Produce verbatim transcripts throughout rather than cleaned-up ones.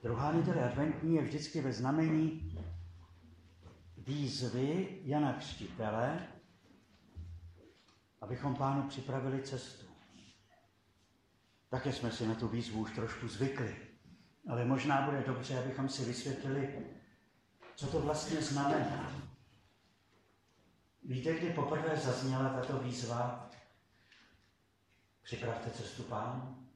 Druhá neděle adventní je vždycky ve znamení výzvy Jana Křtitele, abychom Pánu připravili cestu. Také jsme si na tu výzvu už trošku zvykli, ale možná bude dobře, abychom si vysvětlili, co to vlastně znamená. Víte, kdy poprvé zazněla tato výzva? Připravte cestu Pánu.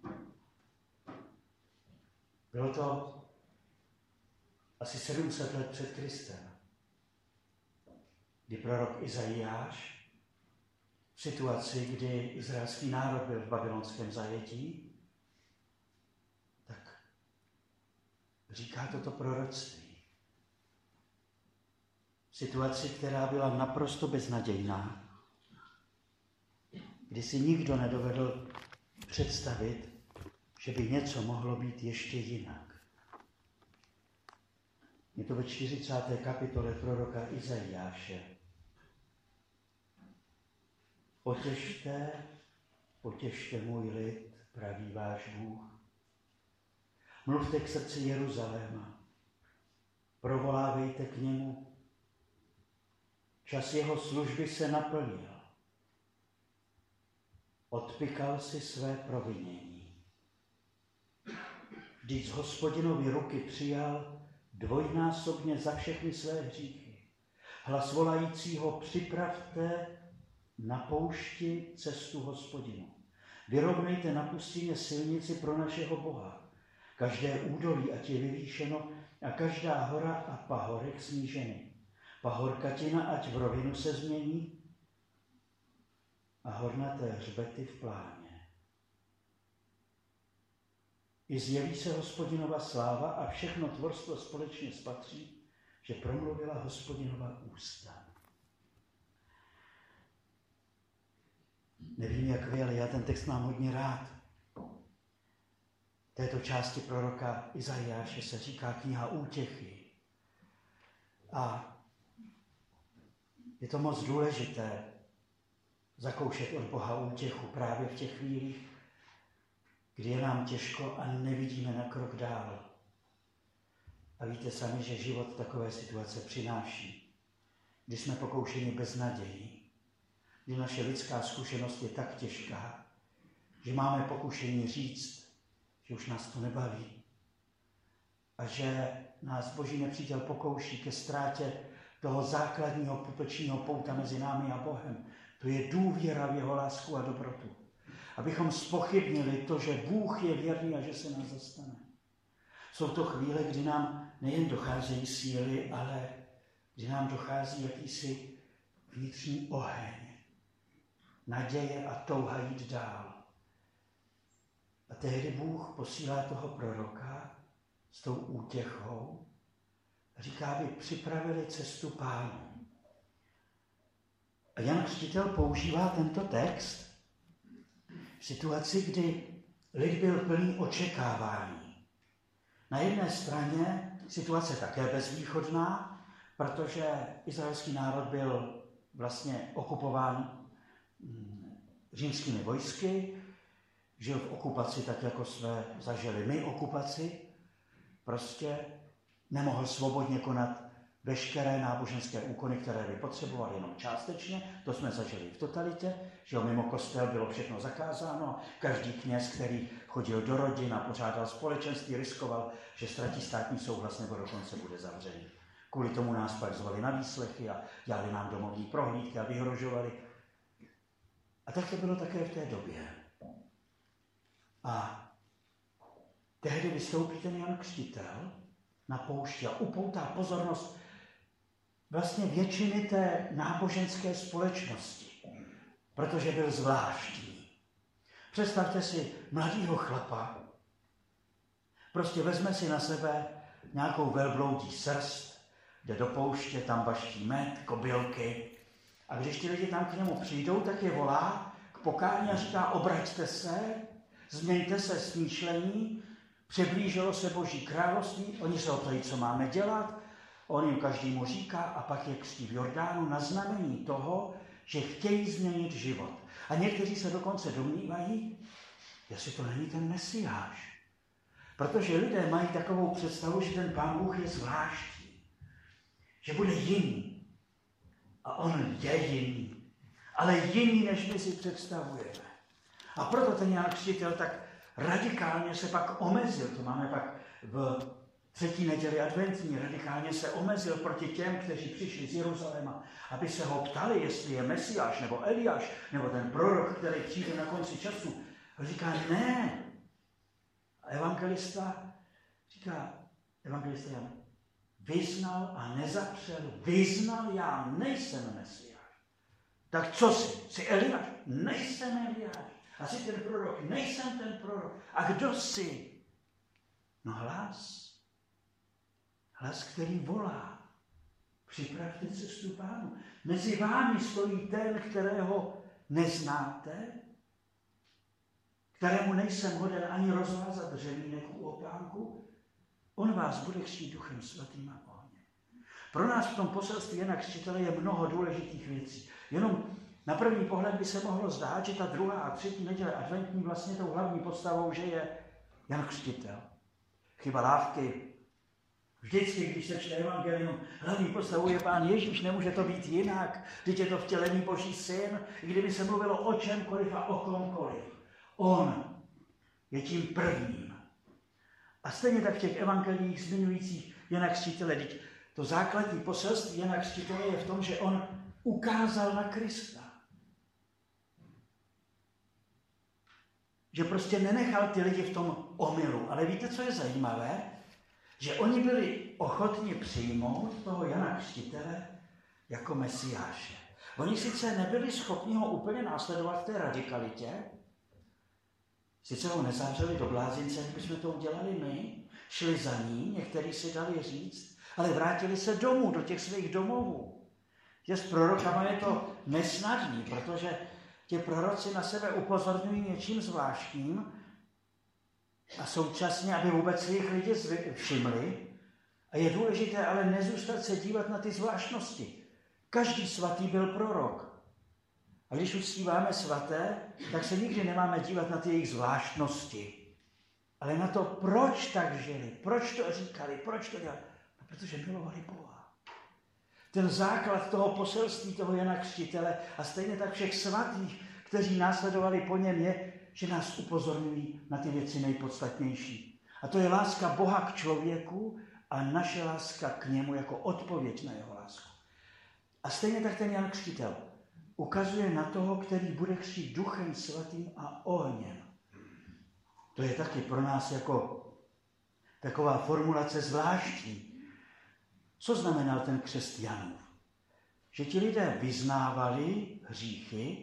Bylo to asi sedm set let před Kristem, kdy prorok Izajáš v situaci, kdy izraelský národ byl v babylonském zajetí, tak říká toto proroctví. V situaci, která byla naprosto beznadějná, kdy si nikdo nedovedl představit, že by něco mohlo být ještě jinak. Je to ve čtyřicáté kapitole proroka Izajáše. Potěšte, potěšte můj lid, praví váš Bůh. Mluvte k srdci Jeruzaléma, provolávejte k němu. Čas jeho služby se naplnil. Odpykal si své provinění. Vždyť z Hospodinovy ruky přijal dvojnásobně za všechny své hříchy. Hlas volajícího: připravte na poušti cestu Hospodinu. Vyrovnejte na pustině silnici pro našeho Boha. Každé údolí ať je vyvýšeno a každá hora a pahorek sníženy. Pahorkatina ať v rovinu se změní a hornaté hřbety v pláně. I zjeví se Hospodinova sláva a všechno tvorstvo společně spatří, že promluvila Hospodinova ústa. Nevím, jak vy, ale já ten text mám hodně rád. V této části proroka Izajáše se říká kniha útěchy. A je to moc důležité zakoušet od Boha útěchu právě v těch chvílích, kdy je nám těžko a nevidíme na krok dál. A víte sami, že život takové situace přináší. Když jsme pokoušeni bez naději, kdy naše lidská zkušenost je tak těžká, že máme pokušení říct, že už nás to nebaví a že nás Boží nepřítel pokouší ke ztrátě toho základního pupečního pouta mezi námi a Bohem. To je důvěra v jeho lásku a dobrotu. Abychom zpochybnili to, že Bůh je věrný a že se nás zastane. Jsou to chvíle, kdy nám nejen docházejí síly, ale kdy nám dochází jakýsi vnitřní oheň, naděje a touha jít dál. A tehdy Bůh posílá toho proroka s tou útěchou a říká, aby připravili cestu Pánu. A Jan Křtitel používá tento text v situaci, kdy lid byl plný očekávání. Na jedné straně situace také bezvýchodná, protože izraelský národ byl vlastně okupován římskými vojsky, žil v okupaci tak, jako jsme zažili my okupaci, prostě nemohl svobodně konat veškeré náboženské úkony, které by potřeboval jenom částečně, to jsme zažili v totalitě, že mimo kostel bylo všechno zakázáno, každý kněz, který chodil do rodin a pořádal společenství, riskoval, že ztratí státní souhlas nebo dokonce bude zavřený. Kvůli tomu nás pak zvali na výslechy a dělali nám domovní prohlídky a vyhrožovali. A tak to bylo také v té době. A tehdy vystoupí ten Jan Křtitel na poušti a upoutá pozornost vlastně většiny té náboženské společnosti, protože byl zvláštní. Představte si mladýho chlapa, prostě vezme si na sebe nějakou velbloudí srst, jde do pouště, tam baští med, kobylky, a když ti lidi tam k němu přijdou, tak je volá k pokání a říká: obraťte se, změňte se smýšlení, přiblížilo se Boží království, oni se ho ptají, co máme dělat, on jim každému říká a pak je křtí v Jordánu na znamení toho, že chtějí změnit život. A někteří se dokonce domnívají, jestli to není ten Mesiáš. Protože lidé mají takovou představu, že ten Pán Bůh je zvláštní, že bude jiný. A on je jiný, ale jiný, než my si představujeme. A proto ten Jan Křtitel tak radikálně se pak omezil, to máme pak v třetí neděli adventní, radikálně se omezil proti těm, kteří přišli z Jeruzaléma, aby se ho ptali, jestli je Mesiáš, nebo Eliáš, nebo ten prorok, který přijde na konci času. A říká, ne. A evangelista říká, evangelista Jan, vyznal a nezapřel, vyznal, já nejsem Mesiáš. Tak co jsi? Jsi Eliáš? Nejsem Eliáš. A jsi ten prorok? Nejsem ten prorok. A kdo jsi? No hlas. Hlas, který volá. Připravte cestu Pánu. Mezi vámi stojí ten, kterého neznáte, kterému nejsem hoden ani rozvázat řemínek u opánku. On vás bude křtít Duchem Svatým a ohněm. Pro nás v tom poselství Jana Křtitele je mnoho důležitých věcí. Jenom na první pohled by se mohlo zdát, že ta druhá a třetí neděle adventní vlastně tou hlavní postavou, že je Jan Křtitel. Chyba lávky. Vždycky, když se čte evangelium, hlavní postavou je Pán Ježíš, nemůže to být jinak. Vždyť je to vtělený Boží syn, i kdyby se mluvilo o čemkoliv a o komkoliv. On je tím prvním. A stejně tak v těch evangelích zmiňujících Jana Křtitele, teď to základní poselství Jana Křtitele je v tom, že on ukázal na Krista. Že prostě nenechal ty lidi v tom omylu. Ale víte, co je zajímavé? Že oni byli ochotni přijmout toho Jana Křtitele jako Mesiáše. Oni sice nebyli schopni ho úplně následovat v té radikalitě, sice ho nezavřeli do blázince, jak bychom to udělali my, šli za ní, někteří si dali říct, ale vrátili se domů, do těch svých domovů. Že s prorokama je to nesnadný, protože ti proroci na sebe upozorňují něčím zvláštním a současně, aby vůbec si jich lidi všimli. A je důležité ale nezůstat se dívat na ty zvláštnosti. Každý svatý byl prorok. A když uctíváme svaté, tak se nikdy nemáme dívat na ty jejich zvláštnosti. Ale na to, proč tak žili, proč to říkali, proč to dělali. No, protože milovali Boha. Ten základ toho poselství toho Jana Křtitele a stejně tak všech svatých, kteří následovali po něm, je, že nás upozorňují na ty věci nejpodstatnější. A to je láska Boha k člověku a naše láska k němu jako odpověď na jeho lásku. A stejně tak ten Jan Křtitel ukazuje na toho, který bude křtít Duchem Svatým a ohněm. To je taky pro nás jako taková formulace zvláštní. Co znamenal ten křest Janův? Že ti lidé vyznávali hříchy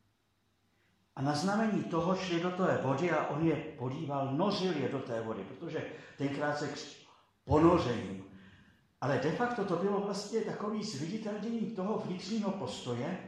a na znamení toho šli do té vody a on je podíval, nořil je do té vody, protože tenkrát se křtí ponořením. Ale de facto to bylo vlastně takový zviditelnění toho vnitřního postoje,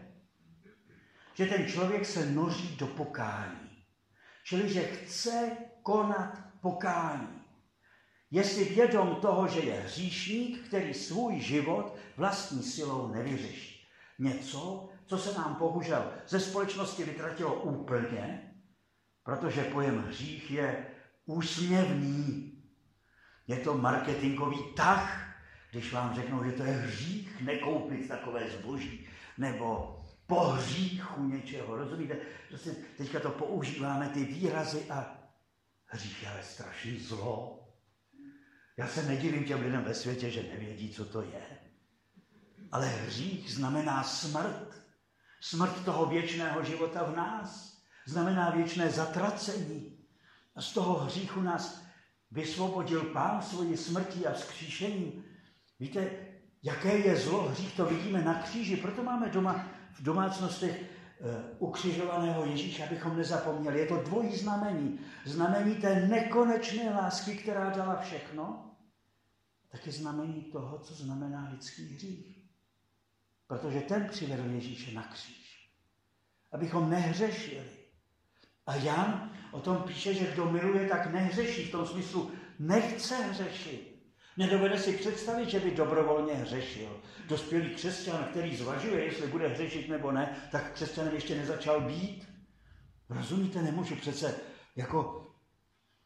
že ten člověk se noří do pokání. Čili, že chce konat pokání. Je si vědom toho, že je hříšník, který svůj život vlastní silou nevyřeší. Něco, co se nám bohužel ze společnosti vytratilo úplně, protože pojem hřích je úsměvný. Je to marketingový tah, když vám řeknou, že to je hřích nekoupit takové zboží, nebo po hříchu něčeho, rozumíte? Prostě teďka to používáme, ty výrazy a hřích je ale strašný zlo. Já se nedivím těm lidem ve světě, že nevědí, co to je. Ale hřích znamená smrt. Smrt toho věčného života v nás. Znamená věčné zatracení. A z toho hříchu nás vysvobodil Pán svojí smrtí a vzkříšením. Víte, jaké je zlo hřích, to vidíme na kříži. Proto máme doma v domácnostech uh, ukřižovaného Ježíše, abychom nezapomněli. Je to dvojí znamení. Znamení té nekonečné lásky, která dala všechno, taky znamení toho, co znamená lidský hřích. Protože ten přivedl Ježíše na kříž. Abychom nehřešili. A Jan o tom píše, že kdo miluje, tak nehřeší. V tom smyslu nechce hřešit. Nedovede si představit, že by dobrovolně hřešil. Dospělý křesťan, který zvažuje, jestli bude hřešit nebo ne, tak křesťanem ještě nezačal být. Rozumíte, nemůžu přece jako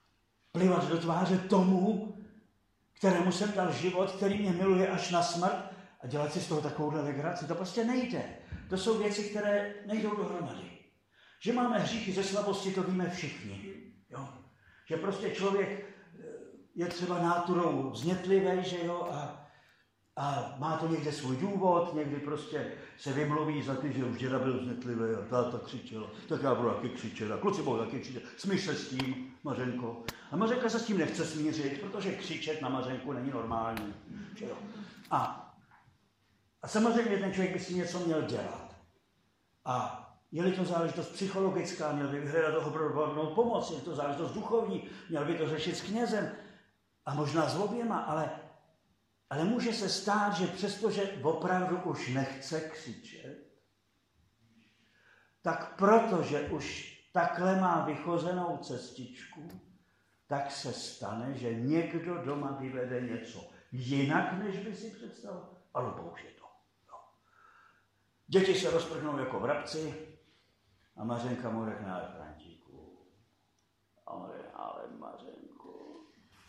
plivat do tváře tomu, kterému jsem dal život, který mě miluje až na smrt a dělat si z toho takovouhle legraci. To prostě nejde. To jsou věci, které nejdou dohromady. Že máme hříchy ze slabosti, to víme všichni. Jo? Že prostě člověk je třeba náturou vznětlivý, že jo, a, a má to někde svůj důvod, někdy prostě se vymluví za ty, že už děda byl vznětlivý a táta křičel, tak já budu taky křičet a kluci budou taky křičet. Smíš se s tím, Mařenko? A Mařenka se s tím nechce smířit, protože křičet na Mařenku není normální. Že jo? A, a samozřejmě ten člověk by si něco měl dělat. A je-li to záležitost psychologická, měl by vyhledat dobrovolnou pomoc, je to záležitost duchovní, měl by to řešit s knězem a možná s oběma, ale, ale může se stát, že přestože opravdu už nechce křičet, tak protože už takhle má vychozenou cestičku, tak se stane, že někdo doma vyvede něco jinak, než by si představil, ale bohužel to. No. Děti se rozprchnou jako vrabci a Mařenka mu řekne, ale Frantíku, a on řekne, ale Mařenku.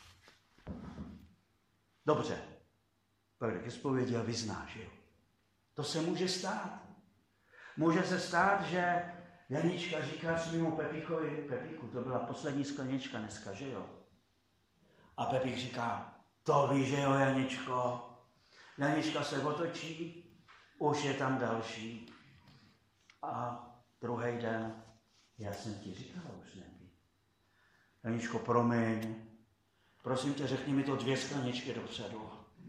Dobře, pak jde ke zpovědi a vyznáš, jo. To se může stát. Může se stát, že Janička říká svému Pepíkovi, Pepíku, to byla poslední sklenička dneska, že jo? A Pepík říká, to víš, že jo, Janičko? Janička se otočí, už je tam další. A druhý den, já jsem ti říkal, už nepí. Janičko, promiň, prosím tě, řekni mi to dvě skleničky dopředu.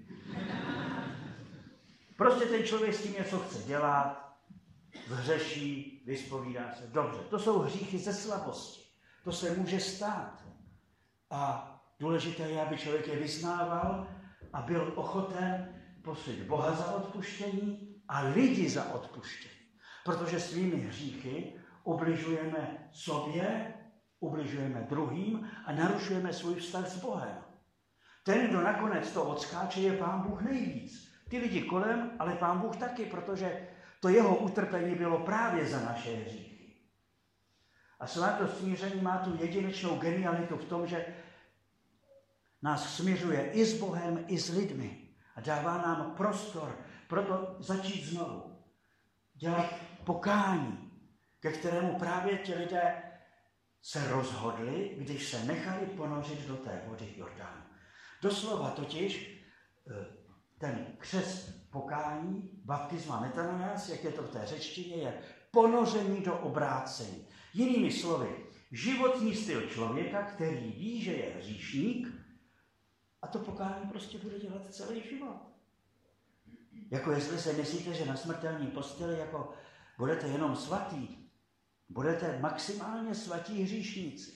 Prostě ten člověk s tím něco chce dělat, hřeší, vyspovídá se. Dobře, to jsou hříchy ze slabosti. To se může stát. A důležité je, aby člověk je vyznával a byl ochoten prosit Boha za odpuštění a lidi za odpuštění. Protože svými hříchy ubližujeme sobě, ubližujeme druhým a narušujeme svůj vztah s Bohem. Ten, kdo nakonec to odskáče, je Pán Bůh nejvíc. Ty lidi kolem, ale Pán Bůh taky, protože to jeho utrpení bylo právě za naše hříchy. A svátost smíření má tu jedinečnou genialitu v tom, že nás směřuje i s Bohem, i s lidmi a dává nám prostor pro to začít znovu. Dělat pokání, ke kterému právě ti lidé se rozhodli, když se nechali ponořit do té vody Jordánu. Doslova totiž ten křest pokání, baptisma metanoias, jak je to v té řečtině, je ponoření do obrácení. Jinými slovy, životní styl člověka, který ví, že je hříšník, a to pokání prostě bude dělat celý život. Jako jestli se myslíte, že na smrtelním posteli jako budete jenom svatý, budete maximálně svatí hříšníci.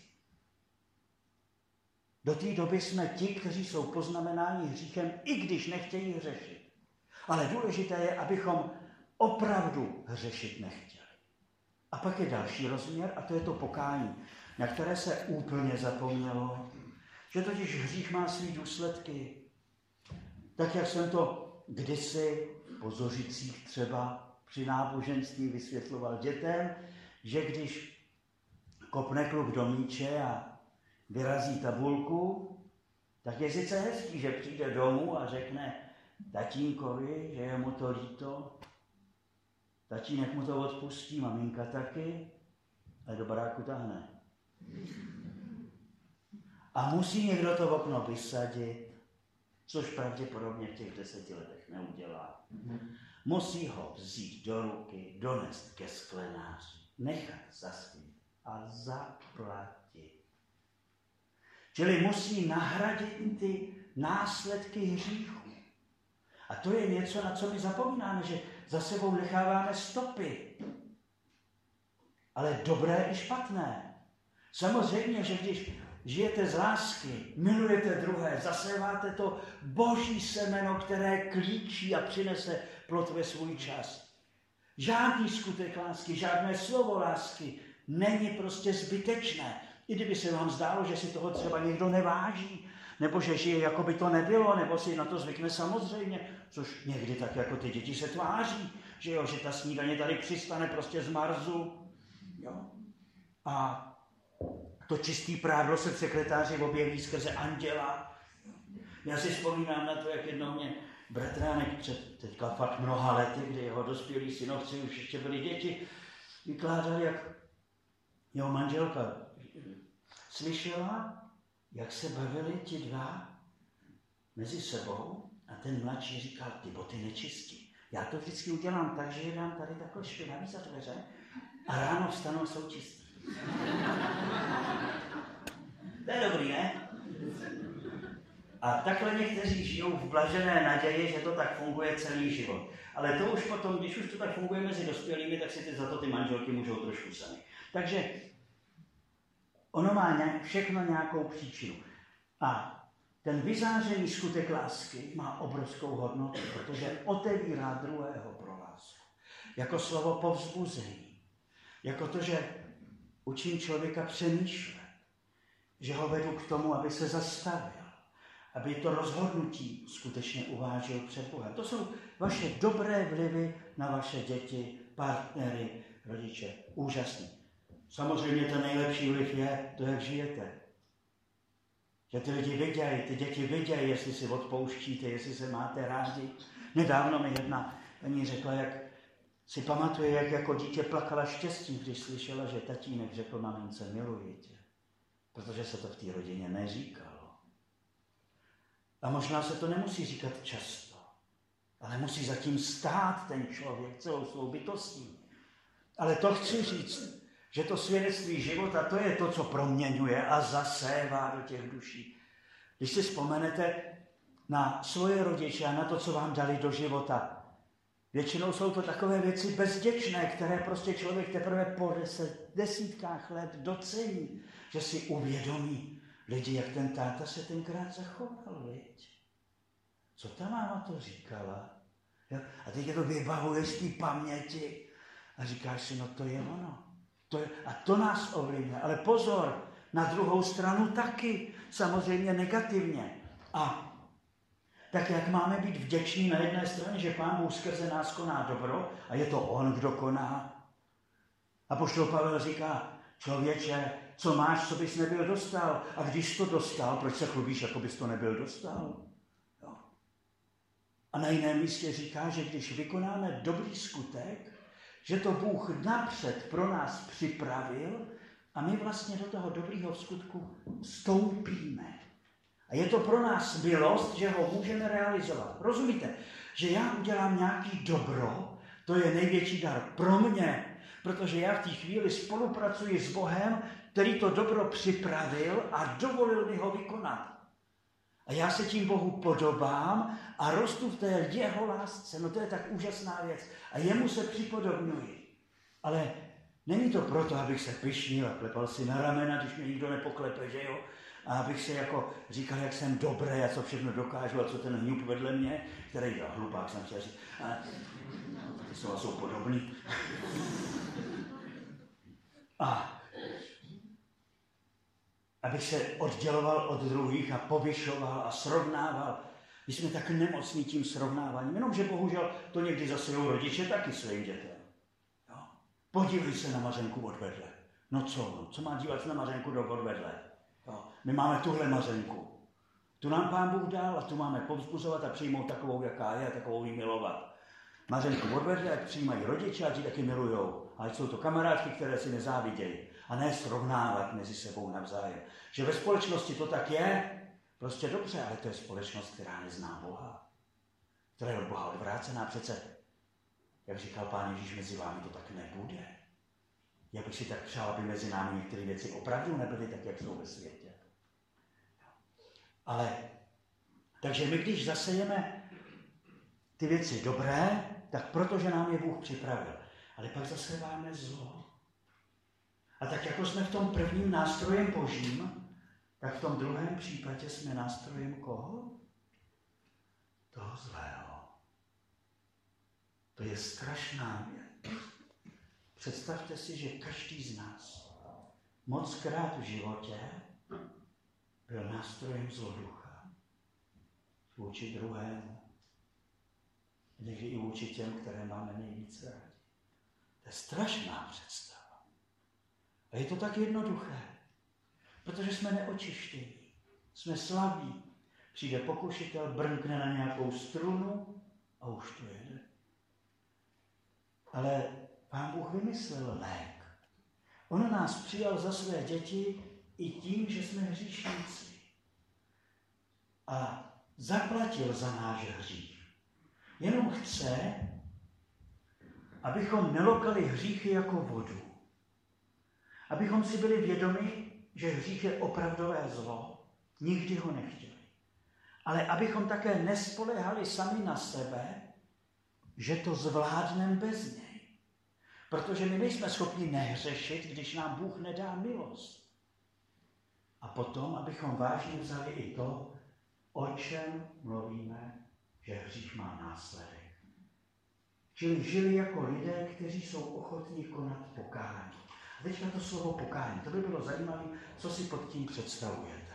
Do té doby jsme ti, kteří jsou poznamenáni hříchem, i když nechtějí hřešit. Ale důležité je, abychom opravdu hřešit nechtěli. A pak je další rozměr, a to je to pokání, na které se úplně zapomnělo, že totiž hřích má svý důsledky. Tak, jak jsem to kdysi v Pozořicích třeba při náboženství vysvětloval dětem, že když kopne kluk do míče a vyrazí tabulku, tak je sice hezký, že přijde domů a řekne tatínkovi, že je mu to líto. Tatínek mu to odpustí, maminka taky, ale do baráku tahne. A musí někdo to okno vysadit, což pravděpodobně v těch deseti letech neudělá. Musí ho vzít do ruky, donést ke sklenáři, nechat zaschnout a zaplatit. Čili musí nahradit ty následky hříchu. A to je něco, na co my zapomínáme, že za sebou necháváme stopy. Ale dobré i špatné. Samozřejmě, že když žijete z lásky, milujete druhé, zaséváte to boží semeno, které klíčí a přinese plod ve svůj čas. Žádný skutek lásky, žádné slovo lásky není prostě zbytečné. I kdyby se vám zdálo, že si toho třeba někdo neváží, nebo že žije, jako by to nebylo, nebo si na to zvykne samozřejmě, což někdy tak jako ty děti se tváří, že jo, že ta snídaně tady přistane prostě z Marsu. Jo? A To čistý prádlo se v sekretáři objeví skrze anděla. Já si vzpomínám na to, jak jednou mě bratránek před teďka fakt mnoha lety, kdy jeho dospělí synovci už ještě byli děti, vykládal, jak jeho manželka slyšela, jak se bavili ti dva mezi sebou a ten mladší říkal, ty boty nečistí. Já to vždycky udělám tak, že je dám tady takhle špinavý za dveře a ráno vstanu a jsou čistí. To je dobrý, ne? A takhle někteří žijou v blažené naději, že to tak funguje celý život. Ale to už potom, když už to tak funguje mezi dospělými, tak si ty, za to ty manželky můžou trošku sami. Takže ono má nějak, všechno nějakou příčinu. A ten vyzářený skutek lásky má obrovskou hodnotu, protože otevírá druhého pro lásku. Jako slovo povzbuzení. Jako to, že učím člověka přemýšlet. Že ho vedu k tomu, aby se zastavil. Aby to rozhodnutí skutečně uvážil před Bohem. To jsou vaše dobré vlivy na vaše děti, partnery, rodiče. Úžasný. Samozřejmě ten nejlepší vliv je to, jak žijete. Že ty lidi vidějí, ty děti vidějí, jestli si odpouštíte, jestli se máte rádi. Nedávno mi jedna paní řekla, jak si pamatuje, jak jako dítě plakala štěstí, když slyšela, že tatínek řekl mamince, miluji tě. Protože se to v té rodině neříkalo. A možná se to nemusí říkat často, ale musí zatím stát ten člověk celou svou bytostí. Ale to chci říct, že to svědectví života, to je to, co proměňuje a zasévá do těch duší. Když si vzpomenete na svoje rodiče a na to, co vám dali do života, většinou jsou to takové věci bezděčné, které prostě člověk teprve po deset, desítkách let docení, že si uvědomí, lidi, jak ten táta se tenkrát zachoval, viď? Co ta máma to říkala? Jo? A teď to vybavuješ z té paměti a říkáš si, no to je ono. To je, a to nás ovlivňuje. Ale pozor, na druhou stranu taky, samozřejmě negativně. A tak jak máme být vděční na jedné straně, že Pán Bůh skrze nás koná dobro a je to On, kdo koná. Apoštol Pavel říká, člověče, co máš, co bys nebyl dostal? A když to dostal, proč se chlubíš, jako bys to nebyl dostal? Jo. A na jiném místě říká, že když vykonáme dobrý skutek, že to Bůh napřed pro nás připravil a my vlastně do toho dobrýho skutku vstoupíme. A je to pro nás milost, že ho můžeme realizovat. Rozumíte? Že já udělám nějaký dobro, to je největší dar pro mě, protože já v té chvíli spolupracuji s Bohem, který to dobro připravil a dovolil mi ho vykonat. A já se tím Bohu podobám a rostu v té jeho lásce. No to je tak úžasná věc. A jemu se připodobňuji. Ale není to proto, abych se pyšnil a klepal si na ramena, když mě nikdo nepoklepe, že jo? A abych se jako říkal, jak jsem dobrý a co všechno dokážu a co ten hňup vedle mě, který já hlupák jsem chtěl říct. A ty slova jsou podobný. A abych se odděloval od druhých a povyšoval a srovnával. My jsme tak nemocní tím srovnáváním, jenomže bohužel to někdy zasilou rodiče taky svým dětem. Jo? Podívej se na Mařenku od vedle. No co, no, co má dívat se na Mařenku do od vedle? Jo? My máme tuhle Mařenku. Tu nám Pán Bůh dal a tu máme povzbuzovat a přijmout takovou, jaká je, a takovou jí milovat. Mařenku od vedle, jak přijímají rodiče, ať ji taky milujou. Ale jsou to kamarádky, které si nezávidějí. A ne srovnávat mezi sebou navzájem. Že ve společnosti to tak je, prostě dobře, ale to je společnost, která nezná Boha. Která je od Boha odvrácená. Přece, jak říkal Pán Ježíš, mezi vámi to tak nebude. Já bych si tak přál, aby mezi námi některé věci opravdu nebyly tak, jak jsou ve světě. Ale, takže my, když zasejeme ty věci dobré, tak protože nám je Bůh připravil. Ale pak zaseváme zlo. A tak jako jsme v tom prvním nástrojem Božím, tak v tom druhém případě jsme nástrojem koho? Toho zlého. To je strašná věc. Představte si, že každý z nás mockrát v životě byl nástrojem zloducha vůči druhému. Někdy i vůči těm, které máme nejvíc rádi. To je strašná představa. A je to tak jednoduché. Protože jsme neočištění, jsme slabí. Přijde pokušitel, brnkne na nějakou strunu a už to jede. Ale Pán Bůh vymyslel lék. On nás přijal za své děti i tím, že jsme hříšníci. A zaplatil za náš hřích. Jenom chce, abychom nelokali hříchy jako vodu. Abychom si byli vědomi, že hřích je opravdové zlo, nikdy ho nechtěli. Ale abychom také nespoléhali sami na sebe, že to zvládneme bez něj. Protože my nejsme schopni nehřešit, když nám Bůh nedá milost. A potom, abychom vážně vzali i to, o čem mluvíme, že hřích má následek. Čili žili jako lidé, kteří jsou ochotní konat pokání. A teďka to slovo pokání, to by bylo zajímavé, co si pod tím představujete.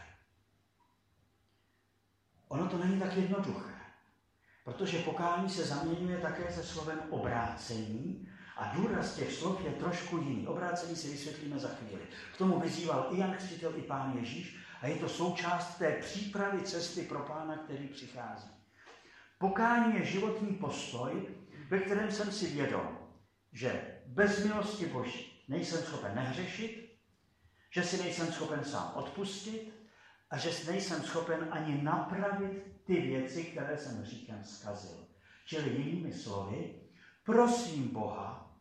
Ono to není tak jednoduché, protože pokání se zaměňuje také se slovem obrácení a důraz těch slov je trošku jiný. Obrácení si vysvětlíme za chvíli. K tomu vyzýval i Jan Křtitel, i Pán Ježíš a je to součást té přípravy cesty pro Pána, který přichází. Pokání je životní postoj, ve kterém jsem si vědom, že bez milosti Boží nejsem schopen nehřešit, že si nejsem schopen sám odpustit a že nejsem schopen ani napravit ty věci, které jsem hříchem zkazil. Čili jinými slovy, prosím Boha,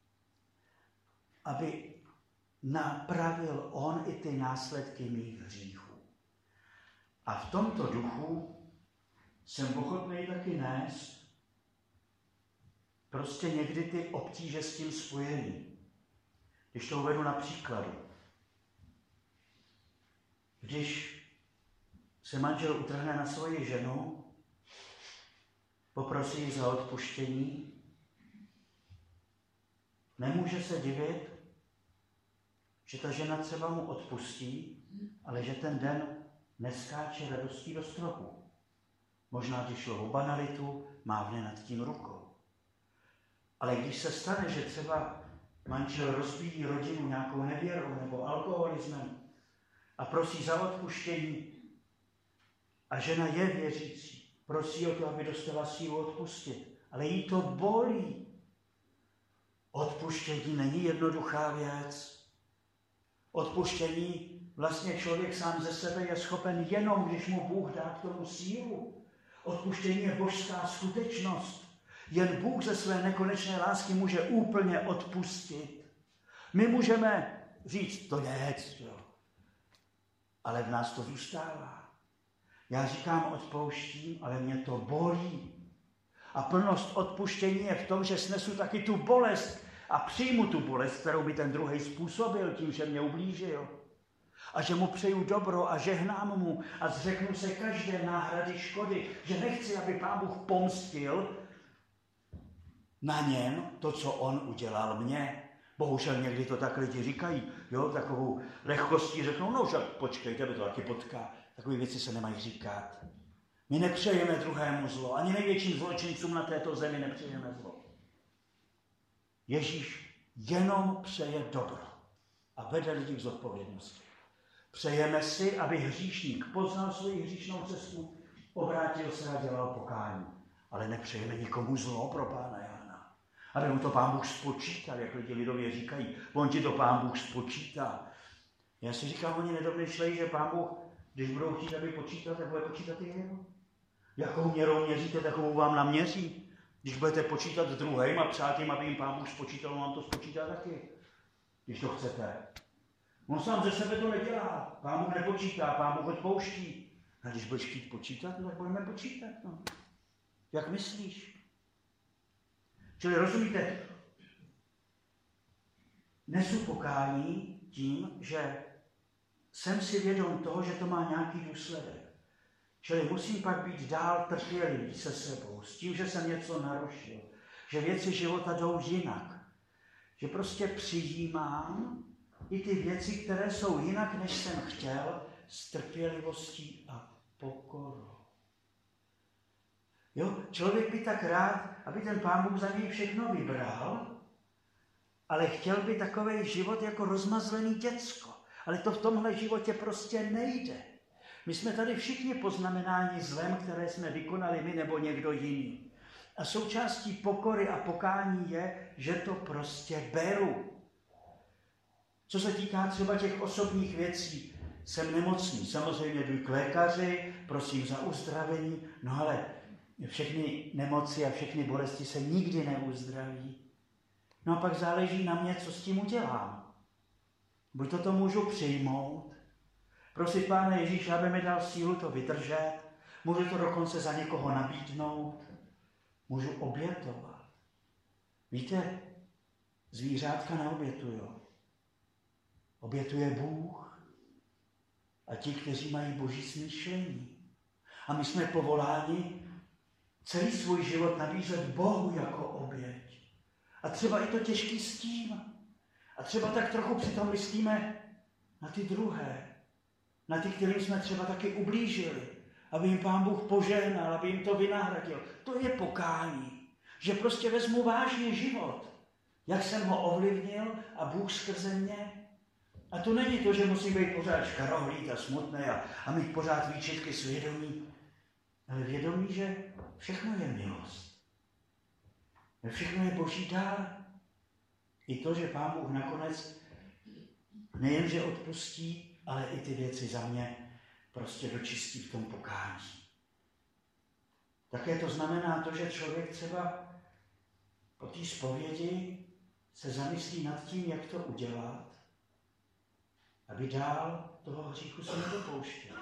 aby napravil on i ty následky mých hříchů. A v tomto duchu jsem ochotný taky nést prostě někdy ty obtíže s tím spojený. Když to uvedu na příkladu. Když se manžel utrhne na svoji ženu, poprosí za odpuštění, nemůže se divit, že ta žena třeba mu odpustí, ale že ten den neskáče radostí do stropu. Možná, když šlo o banalitu, mávne nad tím rukou. Ale když se stane, že třeba manžel rozbíjí rodinu nějakou nevěrou nebo alkoholismem a prosí za odpuštění a žena je věřící, prosí o to, aby dostala sílu odpustit, ale jí to bolí. Odpuštění není jednoduchá věc. Odpuštění vlastně člověk sám ze sebe je schopen jenom, když mu Bůh dá k tomu sílu. Odpuštění je božská skutečnost. Jen Bůh ze své nekonečné lásky může úplně odpustit. My můžeme říct, to je, jo. Ale v nás to zůstává. Já říkám, odpouštím, ale mě to bolí. A plnost odpuštění je v tom, že snesu taky tu bolest a přijmu tu bolest, kterou by ten druhý způsobil tím, že mě ublížil. A že mu přeju dobro a žehnám mu a zřeknu se každé náhrady škody, že nechci, aby Pán Bůh pomstil na něm to, co on udělal mně. Bohužel někdy to tak lidi říkají, jo, takovou lehkostí řeknou, no však počkejte, by to taky potká. Takové věci se nemají říkat. My nepřejeme druhému zlo, ani největším zločincům na této zemi nepřejeme zlo. Ježíš jenom přeje dobro a vede lidi k zodpovědnosti. Přejeme si, aby hříšník poznal svoji hříšnou cestu, obrátil se a dělal pokání. Ale nepřejeme nikomu zlo pro Pána Jana. Aby mu to Pán Bůh spočítal, jak lidi lidově říkají. On ti to Pán Bůh spočítá. Já si říkám, oni nedomýšlejí, že Pán Bůh, když budou chtít, aby počítat, tak bude počítat i jeho. Jakou měrou měříte, takovou vám naměří. Když budete počítat druhým a přát jim, aby jim Pán Bůh spočítal, on vám to spočítá taky. Když to chcete. On sám ze sebe to nedělá. Pán Bůh nepočítá, Pán Bůh odpouští. A když budeš chtít počítat, no tak budeme počítat. No. Jak myslíš? Čili rozumíte, nesu pokání tím, že jsem si vědom toho, že to má nějaký důsledek. Čili musím pak být dál trpělivý se sebou, s tím, že jsem něco narušil, že věci života jdou jinak. Že prostě přijímám i ty věci, které jsou jinak, než jsem chtěl, s trpělivostí a pokorou. Jo? Člověk by tak rád, aby ten Pán Bůh za něj všechno vybral, ale chtěl by takovej život jako rozmazlený děcko. Ale to v tomhle životě prostě nejde. My jsme tady všichni poznamenáni zlem, které jsme vykonali my nebo někdo jiný. A součástí pokory a pokání je, že to prostě beru. Co se týká třeba těch osobních věcí, jsem nemocný, samozřejmě jdu k lékaři, prosím za uzdravení, no ale všechny nemoci a všechny bolesti se nikdy neuzdraví. No a pak záleží na mě, co s tím udělám. Buď to, to můžu přijmout, prosit Pána Ježíše, aby mi dal sílu to vydržet, můžu to dokonce za někoho nabídnout, můžu obětovat. Víte, zvířátka neobětujou. Obětuje Bůh a ti, kteří mají boží smýšlení. A my jsme povoláni celý svůj život nabízet Bohu jako oběť. A třeba i to těžký s tím. A třeba tak trochu přitom myslíme na ty druhé. Na ty, kterým jsme třeba taky ublížili. Aby jim Pán Bůh požehnal, aby jim to vynahradil. To je pokání. Že prostě vezmu vážně život. Jak jsem ho ovlivnil a Bůh skrze mě. A to není to, že musí být pořád škarohlíd a smutný a, a mít pořád výčitky svědomí. Ale vědomí, že všechno je milost. Všechno je boží dár. I to, že Pán Bůh nakonec nejenže odpustí, ale i ty věci za mě prostě dočistí v tom pokání. Také to znamená to, že člověk třeba po té zpovědi se zamyslí nad tím, jak to udělat, aby dál toho hříchu se nedopouštěl.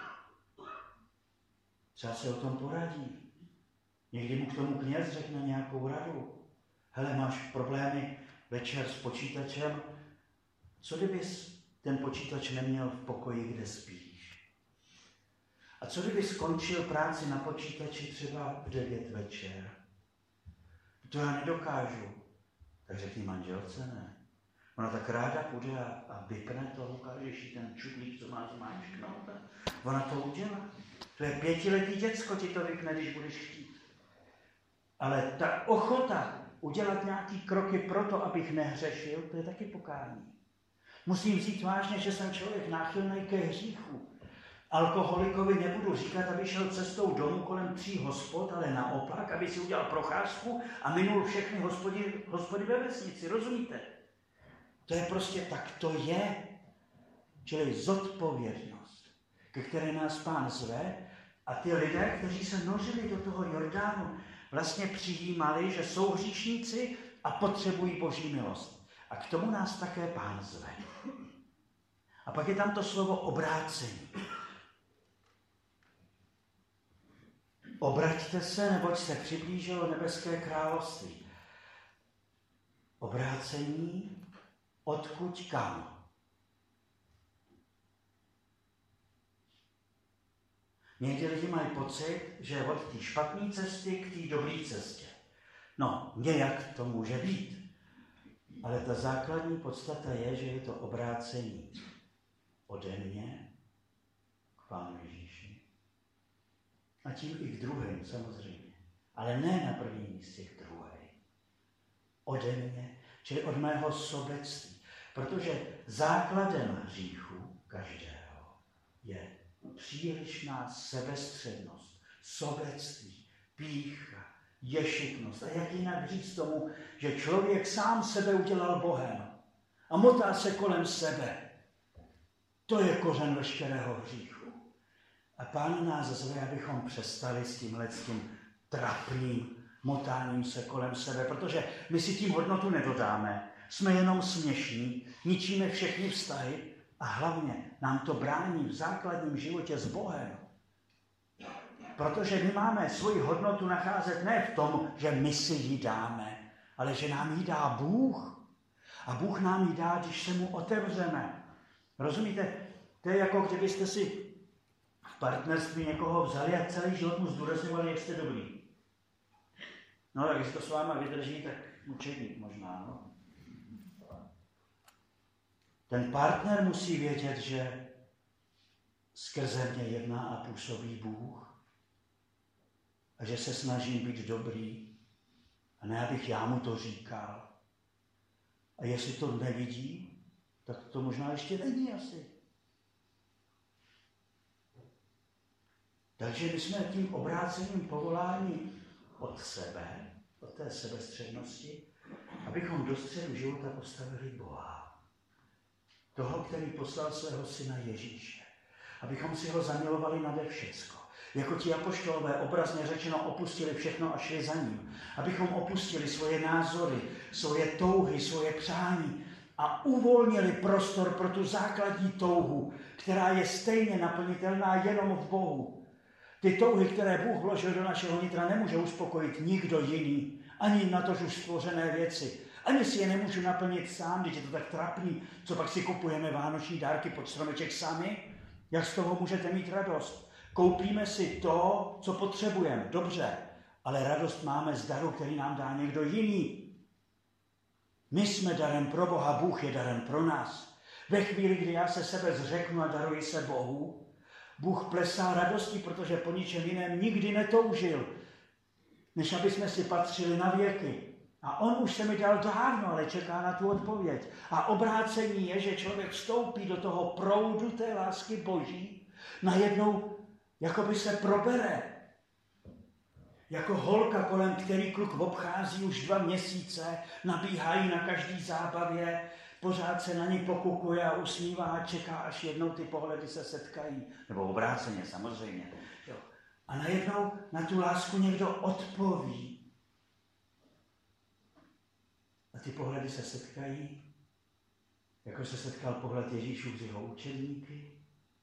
Třeba se o tom poradí. Někdy mu k tomu kněz řekne nějakou radu. Hele, máš problémy večer s počítačem, co kdybys ten počítač neměl v pokoji, kde spíš? A co kdyby skončil práci na počítači třeba v devět večer? To já nedokážu. Tak řekni manželce, ne. Ona tak ráda půjde a, a vypne to, ukážeš jí ten čudlík, co má zmáčknout. Ona to udělá. To je pětiletý děcko, ti to vypne, když budeš chtít. Ale ta ochota udělat nějaký kroky pro to, abych nehřešil, to je taky pokání. Musím vzít vážně, že jsem člověk náchylný ke hříchu. Alkoholikovi nebudu říkat, aby šel cestou domů kolem tří hospod, ale naopak, aby si udělal procházku a minul všechny hospody, hospody ve vesnici, rozumíte? To je prostě tak, to je. Čili zodpovědnost, ke které nás Pán zve a ty lidé, kteří se nořili do toho Jordánu, vlastně přijímali, že jsou hříšníci a potřebují boží milost. A k tomu nás také Pán zve. A pak je tam to slovo obrácení. Obraťte se, neboť se přiblížilo nebeské království. Obrácení odkud kam? Někdy lidi mají pocit, že od té špatné cesty k té dobré cestě. No, nějak to může být. Ale ta základní podstata je, že je to obrácení ode mě k Pánu Ježíši. A tím i k druhým, samozřejmě. Ale ne na prvním místě k druhé. Ode mě, čili od mého sobectví. Protože základem hříchu každého je přílišná sebestřednost, sobectví, pýcha, ješitnost. A jak jinak říct tomu, že člověk sám sebe udělal Bohem a motá se kolem sebe. To je kořen veškerého hříchu. A Pán nás zve, abychom přestali s tímhletím trapným motáním se kolem sebe, protože my si tím hodnotu nedodáme. Jsme jenom směšní, ničíme všechny vztahy a hlavně nám to brání v základním životě s Bohem. Protože my máme svoji hodnotu nacházet ne v tom, že my si ji dáme, ale že nám ji dá Bůh. A Bůh nám ji dá, když se mu otevřeme. Rozumíte? To je jako kdybyste si v partnerství někoho vzali a celý život mu zdůrazňovali, jak jste dobrý. No, tak jestli to s váma vydrží, tak učedník možná, no. Ten partner musí vědět, že skrze mě jedná a působí Bůh a že se snažím být dobrý a ne, abych já mu to říkal. A jestli to nevidí, tak to možná ještě není asi. Takže my jsme tím obrácením povolání od sebe, od té sebestřednosti, abychom do středu života postavili Boha. Toho, který poslal svého syna Ježíše. Abychom si ho zamilovali nade všecko. Jako ti apoštolové obrazně řečeno opustili všechno a šli za ním. Abychom opustili svoje názory, svoje touhy, svoje přání a uvolnili prostor pro tu základní touhu, která je stejně naplnitelná jenom v Bohu. Ty touhy, které Bůh vložil do našeho nitra, nemůže uspokojit nikdo jiný, ani na to už stvořené věci. Ani si je nemůžu naplnit sám, když je to tak trapný, co pak si kupujeme vánoční dárky pod stromeček sami. Jak z toho můžete mít radost? Koupíme si to, co potřebujeme, dobře, ale radost máme z daru, který nám dá někdo jiný. My jsme darem pro Boha, Bůh je darem pro nás. Ve chvíli, kdy já se sebe zřeknu a daruji se Bohu, Bůh plesá radostí, protože po ničem jiném nikdy netoužil, než aby jsme si patřili na věky. A on už se mi dal dávno, ale čeká na tu odpověď. A obrácení je, že člověk vstoupí do toho proudu té lásky Boží, najednou jakoby se probere. Jako holka, kolem který kluk obchází už dva měsíce, nabíhají na každý zábavě, pořád se na ní pokukuje a usmívá a čeká, až jednou ty pohledy se setkají. Nebo obráceně, samozřejmě. Jo. A najednou na tu lásku někdo odpoví. A ty pohledy se setkají, jako se setkal pohled Ježíšův s jeho učedníky.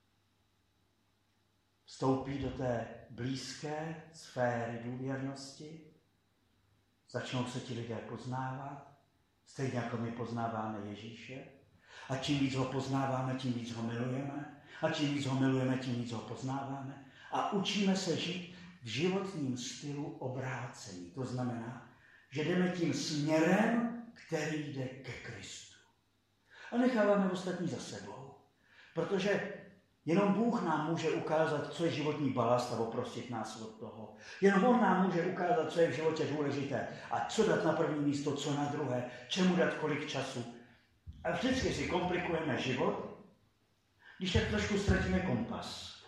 Vstoupí do té blízké sféry důvěrnosti, začnou se ti lidé poznávat, stejně jako my poznáváme Ježíše. A čím víc ho poznáváme, tím víc ho milujeme. A čím víc ho milujeme, tím víc ho poznáváme. A učíme se žít v životním stylu obrácení. To znamená, že jdeme tím směrem, který jde ke Kristu. A necháváme ostatní za sebou. Protože jenom Bůh nám může ukázat, co je životní balast a oprostit nás od toho. Jenom On nám může ukázat, co je v životě důležité a co dát na první místo, co na druhé, čemu dát kolik času. A vždycky si komplikujeme život, když tak trošku ztratíme kompas.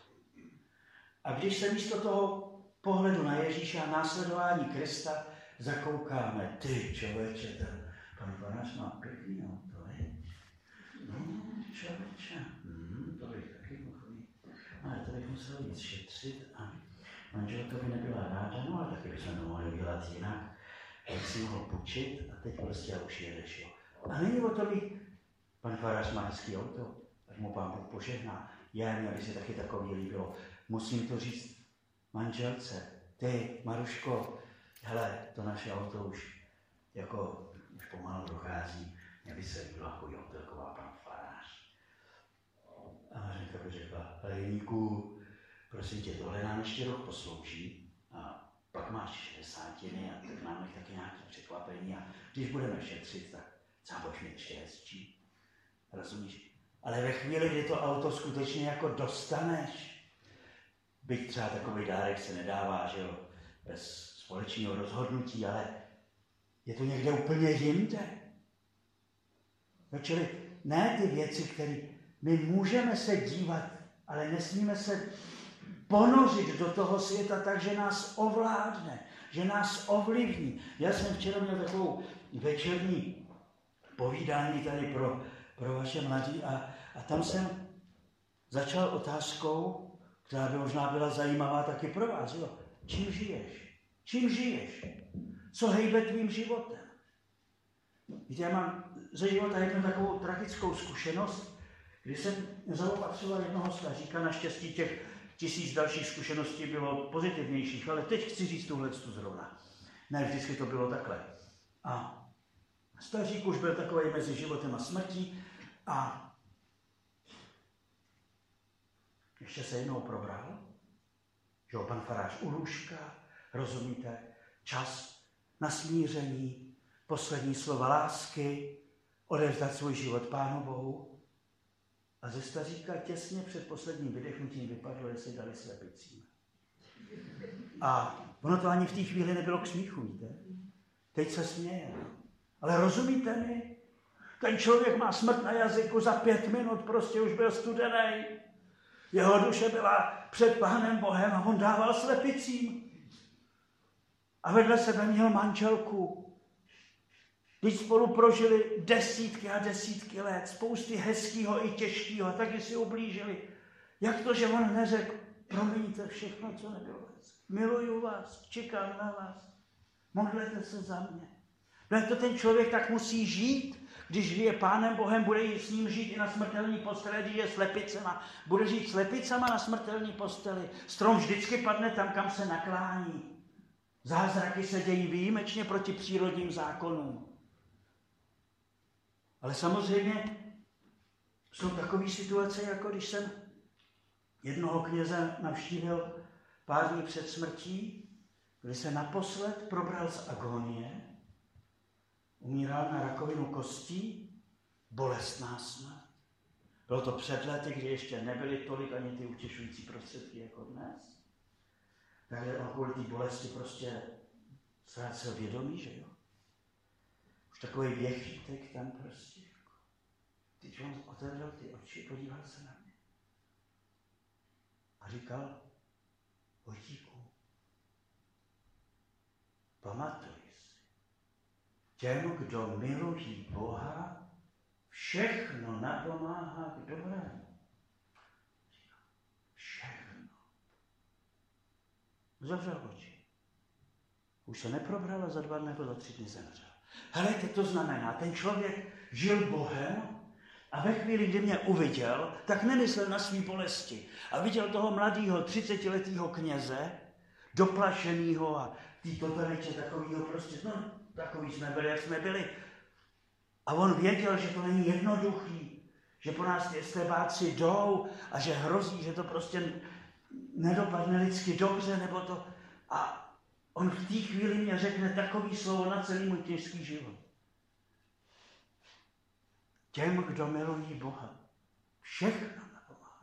A když se místo toho pohledu na Ježíše a následování Krista zakoukáme, ty člověče, ten pan Farář má pěkný auto, je? No, člověče, hmm, to bych taky mohl mít. Ale to bych musel víc šetřit a manželka by nebyla ráda, no ale taky bychom to mohli dělat jinak. Jak si mohl půjčit a teď prostě už jedeš, jo. A není o to mít, pan Farář má hezký auto, tak mu pán Bůh požehná. Já mi, aby se taky takový líbilo. Musím to říct manželce, ty, Maruško, hele, to naše auto už jako už pomalu dochází, mě by se líbilo jako auto, jako pan Farář. A Mařenka by řekla, ale Jeníku, prosím tě, tohle nám ještě rok poslouží a pak máš šedesátiny a tak nám taky nějaké překvapení a když budeme šetřit, tak třeba budeš mít ještě hezčí. Rozumíš? Ale ve chvíli, kdy to auto skutečně jako dostaneš, byť třeba takový dárek se nedává, že jo, bez společného rozhodnutí, ale je to někde úplně jinde. No, čili ne ty věci, které my můžeme se dívat, ale nesmíme se ponořit do toho světa tak, že nás ovládne, že nás ovlivní. Já jsem včera měl takovou večerní povídání tady pro, pro vaše mladí a, a tam jsem začal otázkou, která by možná byla zajímavá taky pro vás. Jo. Čím žiješ? Čím žiješ? Co hejbe tvým životem? Víte, já mám ze života jednu takovou tragickou zkušenost, kdy jsem zaopatřoval jednoho staříka, naštěstí těch tisíc dalších zkušeností bylo pozitivnějších, ale teď chci říct tuhle zrovna. Ne, vždycky to bylo takhle. A stařík už byl takový mezi životem a smrtí a ještě se jednou probral, že ho pan farář u lůžka, rozumíte, čas na smíření, poslední slova lásky, odevzdat svůj život Pánu Bohu. A ze staříka těsně před posledním vydechnutím vypadlo, že si dali slepicím. A ono to ani v té chvíli nebylo k smíchu, víte? Teď se směje. Ale rozumíte mi? Ten člověk má smrt na jazyku, za pět minut prostě už byl studený. Jeho duše byla před Pánem Bohem a on dával slepicím. A vedle sebe měl manželku. Když spolu prožili desítky a desítky let, spousty hezkýho i těžkýho, a taky si ublížili. Jak to, že on neřekl, promiňte všechno, co nebylo hezké. Miluju vás, čekám na vás. Modlete se za mě. No to ten člověk tak musí žít, když žije Pánem Bohem, bude s ním žít i na smrtelní posteli, když je slepicema. Bude žít slepicama na smrtelní posteli. Strom vždycky padne tam, kam se naklání. Zázraky se dějí výjimečně proti přírodním zákonům. Ale samozřejmě jsou takové situace, jako když jsem jednoho kněze navštívil pár dní před smrtí, kdy se naposled probral z agonie, umíral na rakovinu kostí, bolestná smrt. Bylo to před lety, kdy ještě nebyly tolik ani ty utěšující prostředky jako dnes. Takže on kvůli té bolesti prostě ztrácel vědomí, že jo? Už takový věchýtek tam prostě. Teď on otevřel ty oči, podíval se na mě. A říkal, Vojtíku, pamatuj si, těm, kdo milují Boha, všechno napomáhá k dobrému. Všechno. Zavřel oči. Už se neprobral a za dva nebo za tři dny zemřel. Helejte, to znamená, ten člověk žil Bohem a ve chvíli, kdy mě uviděl, tak nemyslel na svý bolesti. A viděl toho mladého třicetiletého kněze, doplašenýho a tý totalitě takovýho prostě, no takový jsme byli, jak jsme byli. A on věděl, že to není jednoduchý, že po nás ty estébáci jdou a že hrozí, že to prostě nedopadne lidsky dobře, nebo to... A on v té chvíli mě řekne takový slovo na celý můj těžký život. Těm, kdo milují Boha, všechno napomáhá.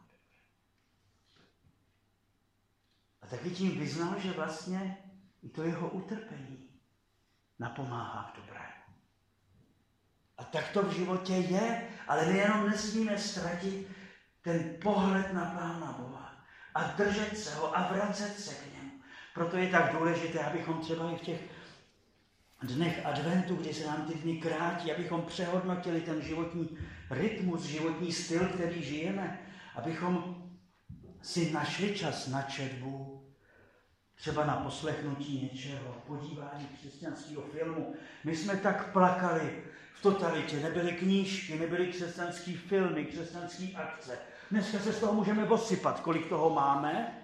A taky tím vyznal, že vlastně i to jeho utrpení napomáhá k dobrému. A tak to v životě je, ale my jenom nesmíme ztratit ten pohled na Pána Boha a držet se ho a vracet se k němu. Proto je tak důležité, abychom třeba i v těch dnech adventu, kdy se nám ty dny krátí, abychom přehodnotili ten životní rytmus, životní styl, který žijeme, abychom si našli čas na četbu, třeba na poslechnutí něčeho, podívání křesťanského filmu. My jsme tak plakali v totalitě, nebyly knížky, nebyly křesťanský filmy, křesťanské akce. Dneska se z toho můžeme posypat, kolik toho máme,